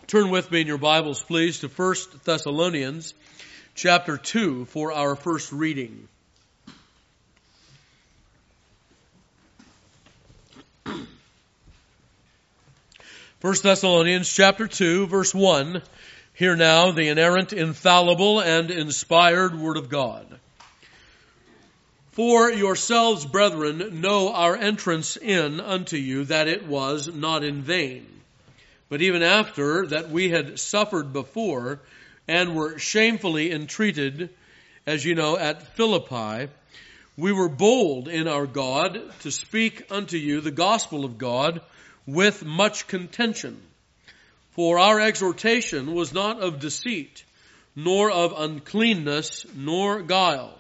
Turn with me in your Bibles, please, to 1 Thessalonians chapter 2 for our first reading. 1 Thessalonians chapter 2, verse 1. Hear now the inerrant, infallible, and inspired Word of God. For yourselves, brethren, know our entrance in unto you, that it was not in vain. But even after that we had suffered before, and were shamefully entreated, as you know, at Philippi, we were bold in our God to speak unto you the gospel of God with much contention. For our exhortation was not of deceit, nor of uncleanness, nor in guile.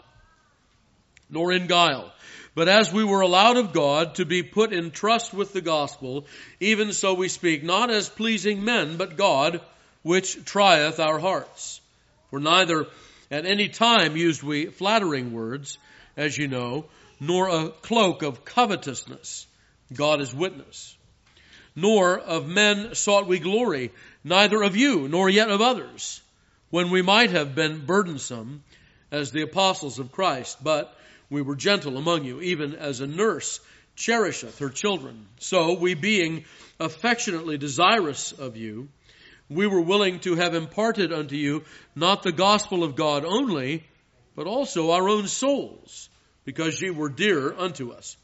But as we were allowed of God to be put in trust with the gospel, even so we speak, not as pleasing men, but God, which trieth our hearts. For neither at any time used we flattering words, as you know, nor a cloak of covetousness, God is witness. Nor of men sought we glory, neither of you, nor yet of others, when we might have been burdensome, as the apostles of Christ, but we were gentle among you, even as a nurse cherisheth her children. So we, being affectionately desirous of you, we were willing to have imparted unto you not the gospel of God only, but also our own souls, because ye were dear unto us.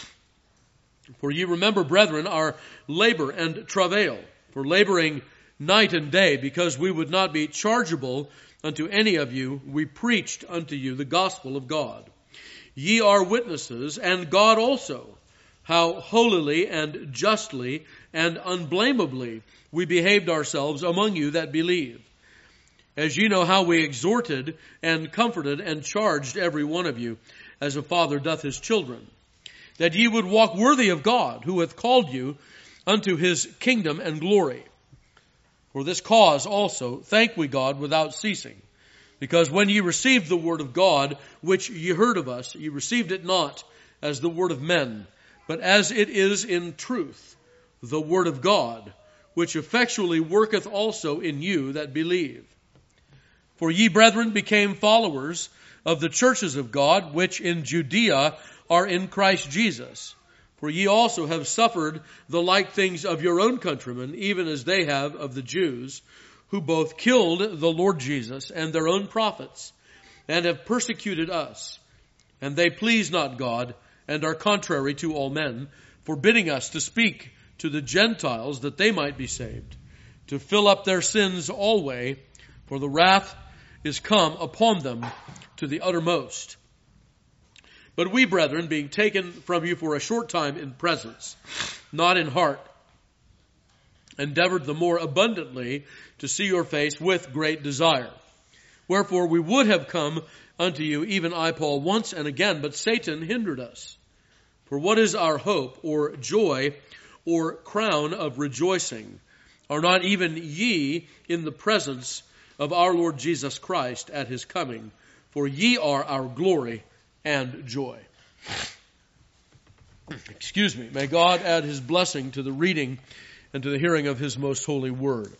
For ye remember, brethren, our labor and travail, for laboring night and day, because we would not be chargeable unto any of you, we preached unto you the gospel of God. Ye are witnesses, and God also, how holily and justly and unblameably we behaved ourselves among you that believe. As ye know how we exhorted and comforted and charged every one of you, as a father doth his children, that ye would walk worthy of God, who hath called you unto his kingdom and glory. For this cause also thank we God without ceasing. Because when ye received the word of God, which ye heard of us, ye received it not as the word of men, but as it is in truth, the word of God, which effectually worketh also in you that believe. For ye, brethren, became followers of the churches of God, which in Judea are in Christ Jesus. For ye also have suffered the like things of your own countrymen, even as they have of the Jews, who both killed the Lord Jesus and their own prophets, and have persecuted us. And they please not God, and are contrary to all men, forbidding us to speak to the Gentiles that they might be saved, to fill up their sins alway, for the wrath is come upon them to the uttermost. But we, brethren, being taken from you for a short time in presence, not in heart, endeavored the more abundantly to see your face with great desire. Wherefore we would have come unto you, even I, Paul, once and again, but Satan hindered us. For what is our hope, or joy, or crown of rejoicing? Are not even ye in the presence of our Lord Jesus Christ at his coming? For ye are our glory and joy. Excuse me. May God add his blessing to the reading and to the hearing of his most holy word.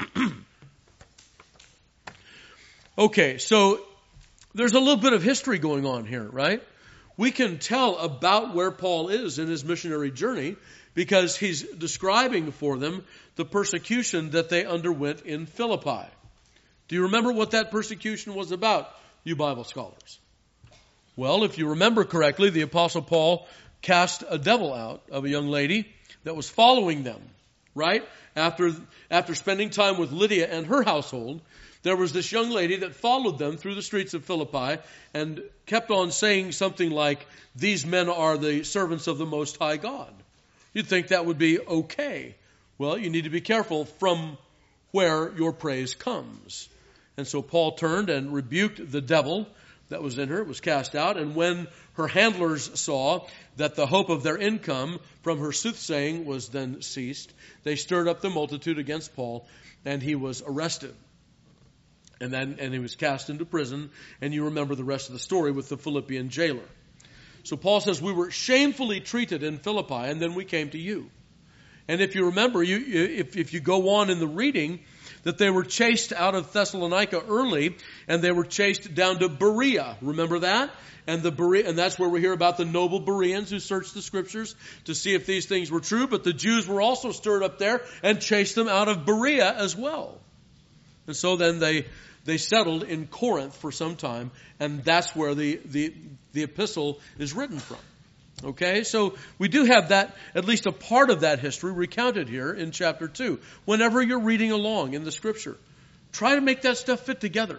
Okay, so there's a little bit of history going on here, right? We can tell about where Paul is in his missionary journey because he's describing for them the persecution that they underwent in Philippi. Do you remember what that persecution was about, you Bible scholars? Well, if you remember correctly, the Apostle Paul cast a devil out of a young lady that was following them, right? After spending time with Lydia and her household, there was this young lady that followed them through the streets of Philippi and kept on saying something like, these men are the servants of the Most High God. You'd think that would be okay. Well, you need to be careful from where your praise comes. And so Paul turned and rebuked the devil that was in her. It was cast out. And when her handlers saw that the hope of their income from her soothsaying was then ceased, they stirred up the multitude against Paul, and he was arrested. And he was cast into prison, and you remember the rest of the story with the Philippian jailer. So Paul says, we were shamefully treated in Philippi, and then we came to you. And if you remember, if you go on in the reading, that they were chased out of Thessalonica early, and they were chased down to Berea. Remember that? And that's where we hear about the noble Bereans who searched the Scriptures to see if these things were true. But the Jews were also stirred up there and chased them out of Berea as well. And so then they settled in Corinth for some time, and that's where the epistle is written from. Okay, so we do have that, at least a part of that history recounted here in chapter 2. Whenever you're reading along in the Scripture, try to make that stuff fit together.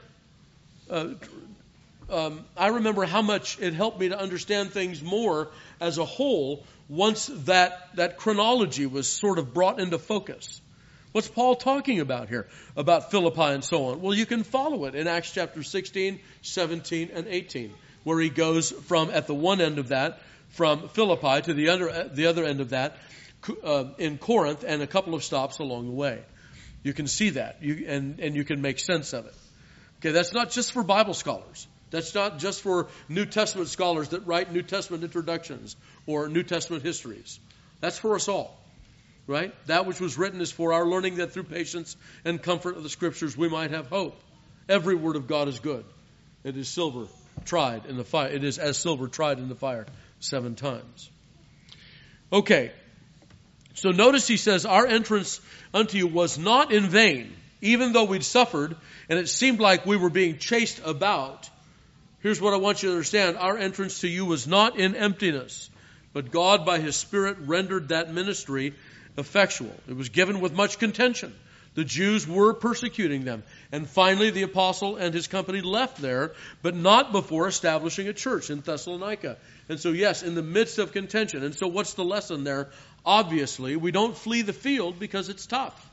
I remember how much it helped me to understand things more as a whole once that chronology was sort of brought into focus. What's Paul talking about here? About Philippi and so on. Well, you can follow it in Acts chapter 16, 17, and 18, where he goes from, at the one end of that, from Philippi to the other end of that in Corinth, and a couple of stops along the way. You can see that, and you can make sense of it. Okay, that's not just for Bible scholars. That's not just for New Testament scholars that write New Testament introductions or New Testament histories. That's for us all, right? That which was written is for our learning, that through patience and comfort of the Scriptures we might have hope. Every word of God is good. It is silver tried in the fire. It is as silver tried in the fire 7 times. Okay. So notice he says, our entrance unto you was not in vain, even though we'd suffered and it seemed like we were being chased about. Here's what I want you to understand. Our entrance to you was not in emptiness, but God by His Spirit rendered that ministry effectual. It was given with much contention. The Jews were persecuting them. And finally the apostle and his company left there, but not before establishing a church in Thessalonica. And so yes, in the midst of contention. And so what's the lesson there? Obviously, we don't flee the field because it's tough.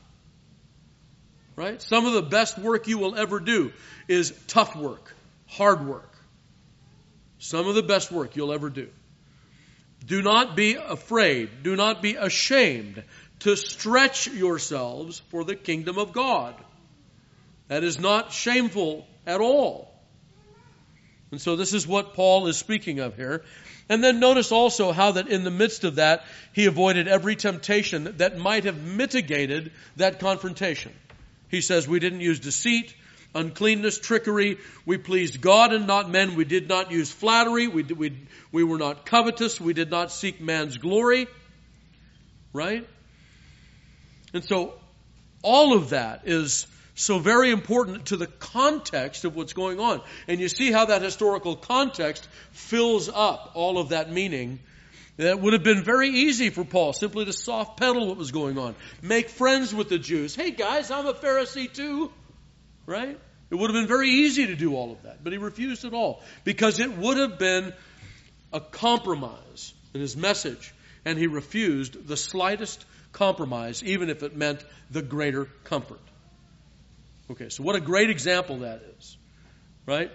Right? Some of the best work you will ever do is tough work, hard work. Some of the best work you'll ever do. Do not be afraid. Do not be ashamed to stretch yourselves for the kingdom of God. That is not shameful at all. And so this is what Paul is speaking of here. And then notice also how that in the midst of that, he avoided every temptation that might have mitigated that confrontation. He says, we didn't use deceit, uncleanness, trickery. We pleased God and not men. We did not use flattery. We were not covetous. We did not seek man's glory. Right? And so all of that is so very important to the context of what's going on. And you see how that historical context fills up all of that meaning. It would have been very easy for Paul simply to soft pedal what was going on. Make friends with the Jews. Hey guys, I'm a Pharisee too. Right? It would have been very easy to do all of that. But he refused it all. Because it would have been a compromise in his message. And he refused the slightest compromise, even if it meant the greater comfort. Okay, so what a great example that is. Right?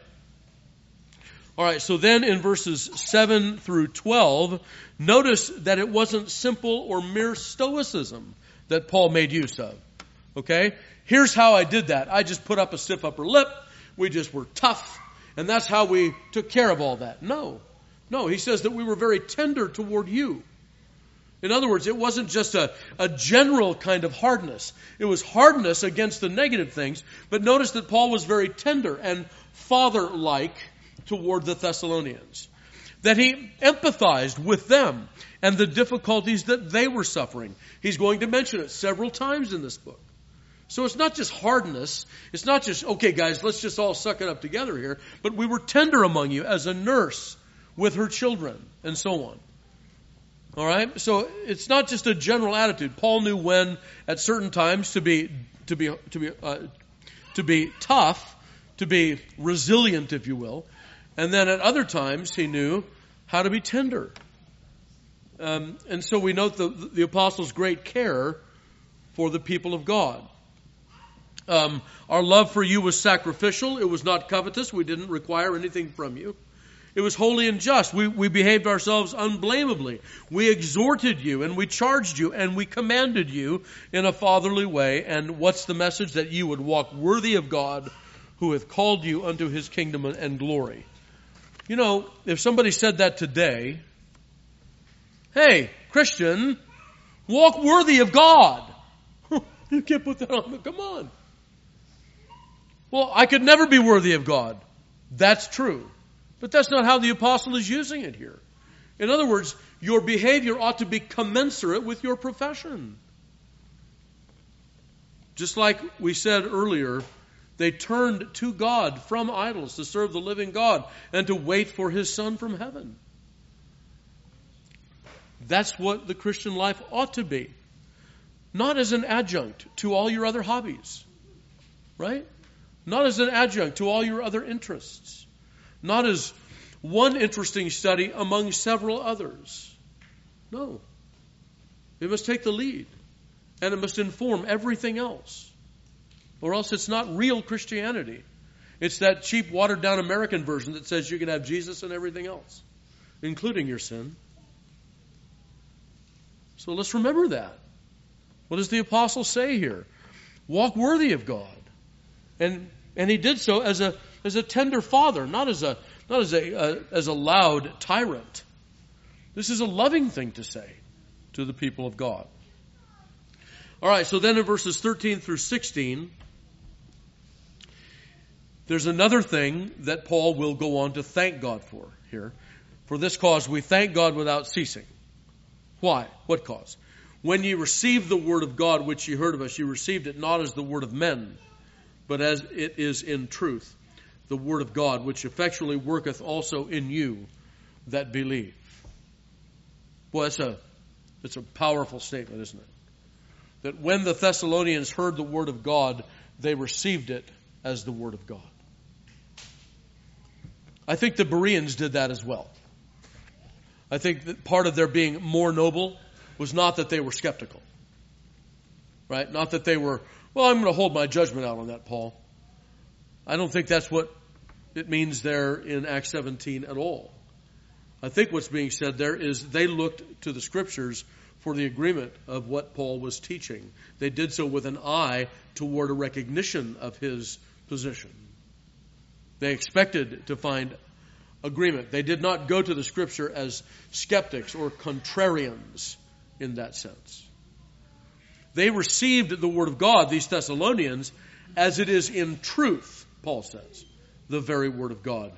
All right, so then in verses 7 through 12, notice that it wasn't simple or mere stoicism that Paul made use of. Okay? Here's how I did that. I just put up a stiff upper lip. We just were tough. And that's how we took care of all that. No, he says that we were very tender toward you. In other words, it wasn't just a general kind of hardness. It was hardness against the negative things. But notice that Paul was very tender and father-like toward the Thessalonians. That he empathized with them and the difficulties that they were suffering. He's going to mention it several times in this book. So it's not just hardness. It's not just, okay guys, let's just all suck it up together here. But we were tender among you as a nurse with her children and so on. All right? So it's not just a general attitude. Paul knew when at certain times to be tough, to be resilient, if you will. And then at other times he knew how to be tender. And so we note the apostles' great care for the people of God. Our love for you was sacrificial. It was not covetous. We didn't require anything from you. It was holy and just. We behaved ourselves unblameably. We exhorted you and we charged you and we commanded you in a fatherly way. And what's the message? That you would walk worthy of God who hath called you unto His kingdom and glory. You know, if somebody said that today, hey, Christian, walk worthy of God. You can't put that on, come on. Well, I could never be worthy of God. That's true. But that's not how the apostle is using it here. In other words, your behavior ought to be commensurate with your profession. Just like we said earlier, they turned to God from idols to serve the living God and to wait for His Son from heaven. That's what the Christian life ought to be. Not as an adjunct to all your other hobbies. Right? Not as an adjunct to all your other interests. Not as one interesting study among several others. No. It must take the lead. And it must inform everything else. Or else it's not real Christianity. It's that cheap, watered-down American version that says you can have Jesus and everything else, including your sin. So let's remember that. What does the apostle say here? Walk worthy of God. And he did so as a tender father, not as a loud tyrant. This is a loving thing to say to the people of God. All right, so then in verses 13 through 16, there's another thing that Paul will go on to thank God for here. For this cause we thank God without ceasing. Why? What cause? When ye received the word of God which ye heard of us, ye received it not as the word of men, but as it is in truth, the word of God, which effectually worketh also in you that believe. Boy, it's a powerful statement, isn't it? That when the Thessalonians heard the word of God, they received it as the word of God. I think the Bereans did that as well. I think that part of their being more noble was not that they were skeptical. Right? Not that they were, well, I'm going to hold my judgment out on that, Paul. I don't think that's what it means there in Acts 17 at all. I think what's being said there is they looked to the Scriptures for the agreement of what Paul was teaching. They did so with an eye toward a recognition of his position. They expected to find agreement. They did not go to the Scripture as skeptics or contrarians in that sense. They received the Word of God, these Thessalonians, as it is in truth, Paul says, the very Word of God.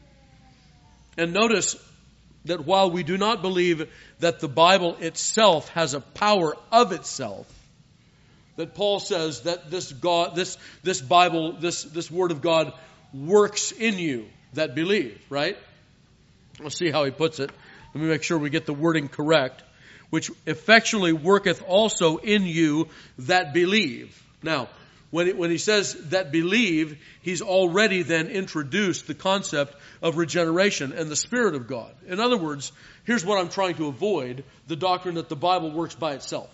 And notice that while we do not believe that the Bible itself has a power of itself, that Paul says that this Bible, this Word of God works in you that believe, right? We'll see how he puts it. Let me make sure we get the wording correct. Which effectually worketh also in you that believe. Now, when he says that believe, he's already then introduced the concept of regeneration and the Spirit of God. In other words, here's what I'm trying to avoid, the doctrine that the Bible works by itself.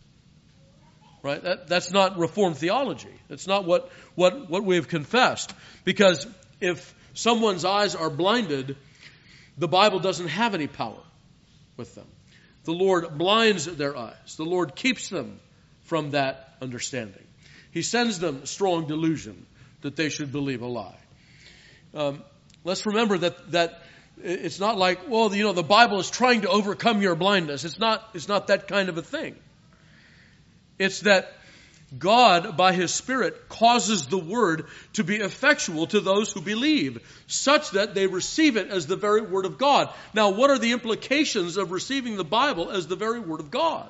Right? That's not Reformed theology. That's not what we have confessed. Because if someone's eyes are blinded, the Bible doesn't have any power with them. The Lord blinds their eyes. The Lord keeps them from that understanding. He sends them strong delusion that they should believe a lie. Let's remember that it's not like, well, the Bible is trying to overcome your blindness. It's not that kind of a thing. It's that God, by His Spirit, causes the Word to be effectual to those who believe, such that they receive it as the very Word of God. Now, what are the implications of receiving the Bible as the very Word of God?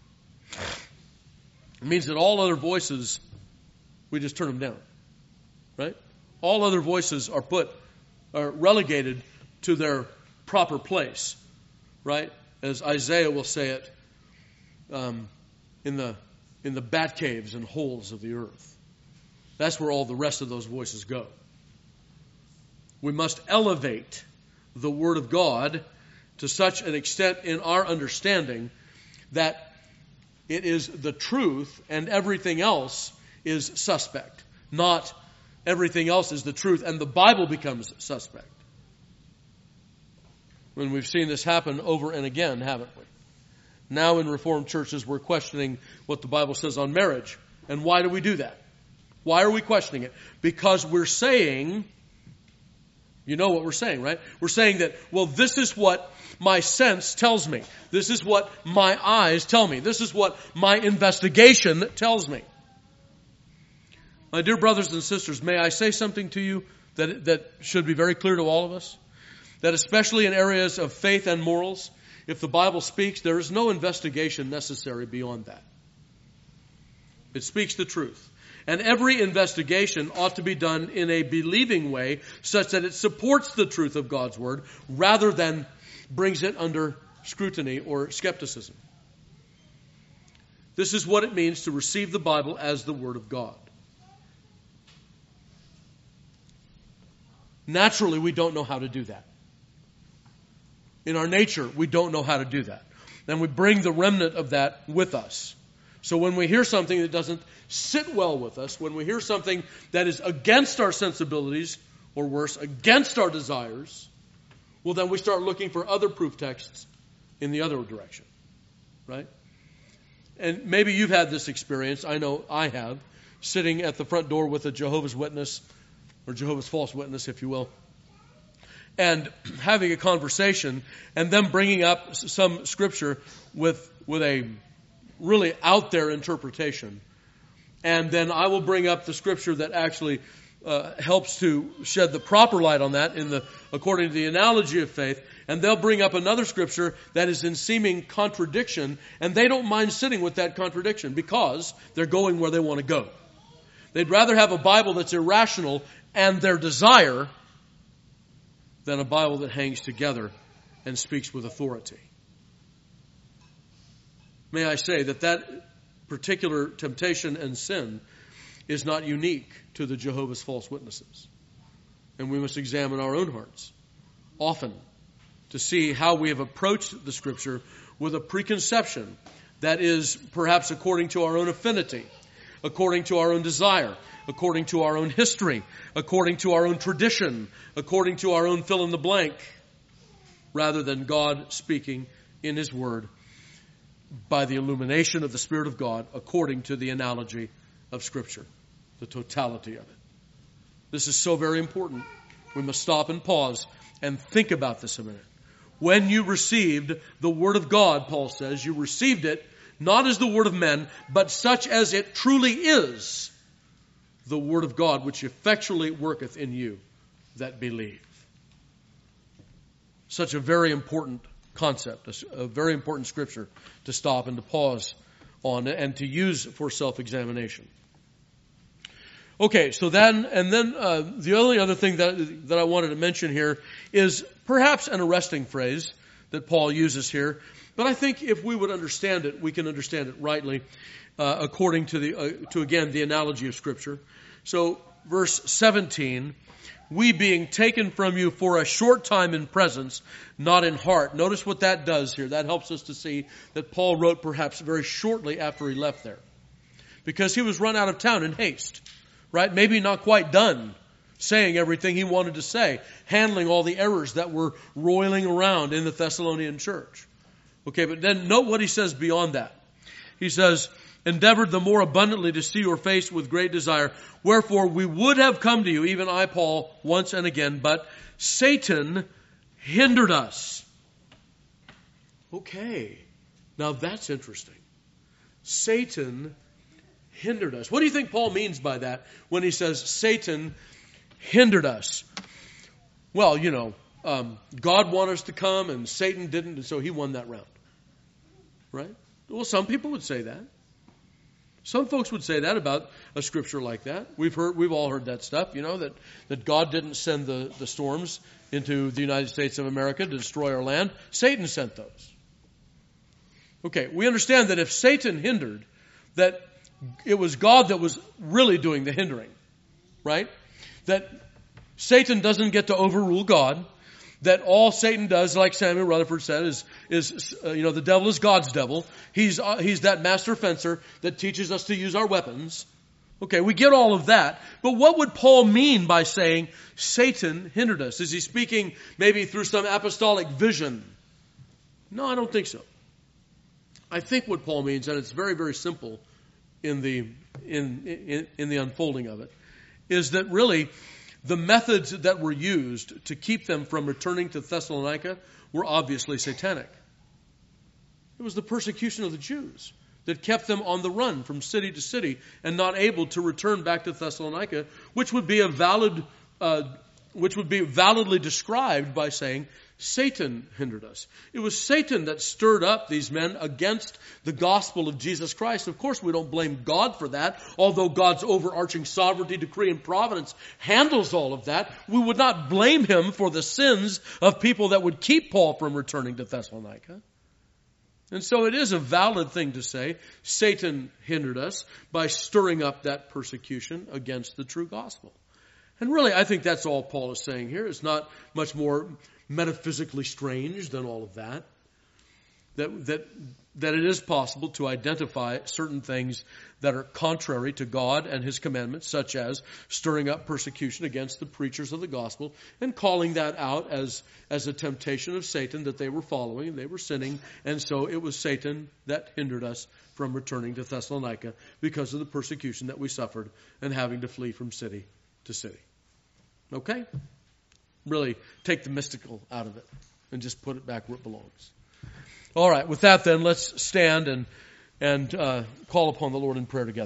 It means that all other voices, we just turn them down. Right? All other voices are relegated to their proper place. Right? As Isaiah will say it, in the bat caves and holes of the earth. That's where all the rest of those voices go. We must elevate the Word of God to such an extent in our understanding that it is the truth and everything else is suspect. Not everything else is the truth and the Bible becomes suspect. When we've seen this happen over and again, haven't we? Now in Reformed churches, we're questioning what the Bible says on marriage. And why do we do that? Why are we questioning it? Because we're saying, you know what we're saying, right? We're saying that, well, this is what my sense tells me. This is what my eyes tell me. This is what my investigation tells me. My dear brothers and sisters, may I say something to you that should be very clear to all of us? That especially in areas of faith and morals, if the Bible speaks, there is no investigation necessary beyond that. It speaks the truth. And every investigation ought to be done in a believing way such that it supports the truth of God's Word rather than brings it under scrutiny or skepticism. This is what it means to receive the Bible as the Word of God. Naturally, we don't know how to do that. In our nature, we don't know how to do that. And we bring the remnant of that with us. So when we hear something that doesn't sit well with us, when we hear something that is against our sensibilities, or worse, against our desires, well, then we start looking for other proof texts in the other direction. Right? And maybe you've had this experience. I know I have. Sitting at the front door with a Jehovah's Witness, or Jehovah's False Witness, if you will, and having a conversation, and them bringing up some scripture with a really out there interpretation. And then I will bring up the scripture that actually helps to shed the proper light on that according to the analogy of faith. And they'll bring up another scripture that is in seeming contradiction, and they don't mind sitting with that contradiction because they're going where they want to go. They'd rather have a Bible that's irrational and their desire than a Bible that hangs together and speaks with authority. May I say that particular temptation and sin is not unique to the Jehovah's False Witnesses. And we must examine our own hearts often to see how we have approached the Scripture with a preconception that is perhaps according to our own affinity, according to our own desire, according to our own history, according to our own tradition, according to our own fill in the blank, rather than God speaking in His Word by the illumination of the Spirit of God according to the analogy of Scripture, the totality of it. This is so very important. We must stop and pause and think about this a minute. When you received the Word of God, Paul says, you received it not as the word of men, but such as it truly is, the Word of God, which effectually worketh in you that believe. Such a very important concept, a very important scripture to stop and to pause on and to use for self-examination. Okay, so then the only other thing that I wanted to mention here is perhaps an arresting phrase that Paul uses here. But I think if we would understand it, we can understand it rightly according to again the analogy of Scripture. So verse 17, we being taken from you for a short time in presence, not in heart. Notice what that does here. That helps us to see that Paul wrote perhaps very shortly after he left there. Because he was run out of town in haste. Right? Maybe not quite done saying everything he wanted to say, handling all the errors that were roiling around in the Thessalonian church. Okay, but then note what he says beyond that. He says, endeavored the more abundantly to see your face with great desire. Wherefore we would have come to you, even I, Paul, once and again, but Satan hindered us. Okay, now that's interesting. Satan hindered us. What do you think Paul means by that when he says Satan hindered us? Well, God wanted us to come and Satan didn't, and so he won that round. Right? Well, some people would say that. Some folks would say that about a scripture like that. We've all heard that stuff, that God didn't send the storms into the United States of America to destroy our land. Satan sent those. Okay, we understand that if Satan hindered, that it was God that was really doing the hindering, right? That Satan doesn't get to overrule God. That all Satan does, like Samuel Rutherford said, is the devil is God's devil. He's that master fencer that teaches us to use our weapons. Okay, we get all of that. But what would Paul mean by saying Satan hindered us? Is he speaking maybe through some apostolic vision? No, I don't think so. I think what Paul means, and it's very, very simple in the unfolding of it, is that really the methods that were used to keep them from returning to Thessalonica were obviously satanic. It was the persecution of the Jews. that kept them on the run from city to city and not able to return back to Thessalonica, which would be validly described by saying Satan hindered us. It was Satan that stirred up these men against the gospel of Jesus Christ. Of course, we don't blame God for that, although God's overarching sovereignty, decree, and providence handles all of that. We would not blame him for the sins of people that would keep Paul from returning to Thessalonica. And so it is a valid thing to say Satan hindered us by stirring up that persecution against the true gospel. And really, I think that's all Paul is saying here. It's not much more metaphysically strange than all of that. That it is possible to identify certain things that are contrary to God and his commandments, such as stirring up persecution against the preachers of the gospel and calling that out as a temptation of Satan that they were following, they were sinning, and so it was Satan that hindered us from returning to Thessalonica because of the persecution that we suffered and having to flee from city to city. Okay? Really take the mystical out of it and just put it back where it belongs. All right, with that then, let's stand and call upon the Lord in prayer together.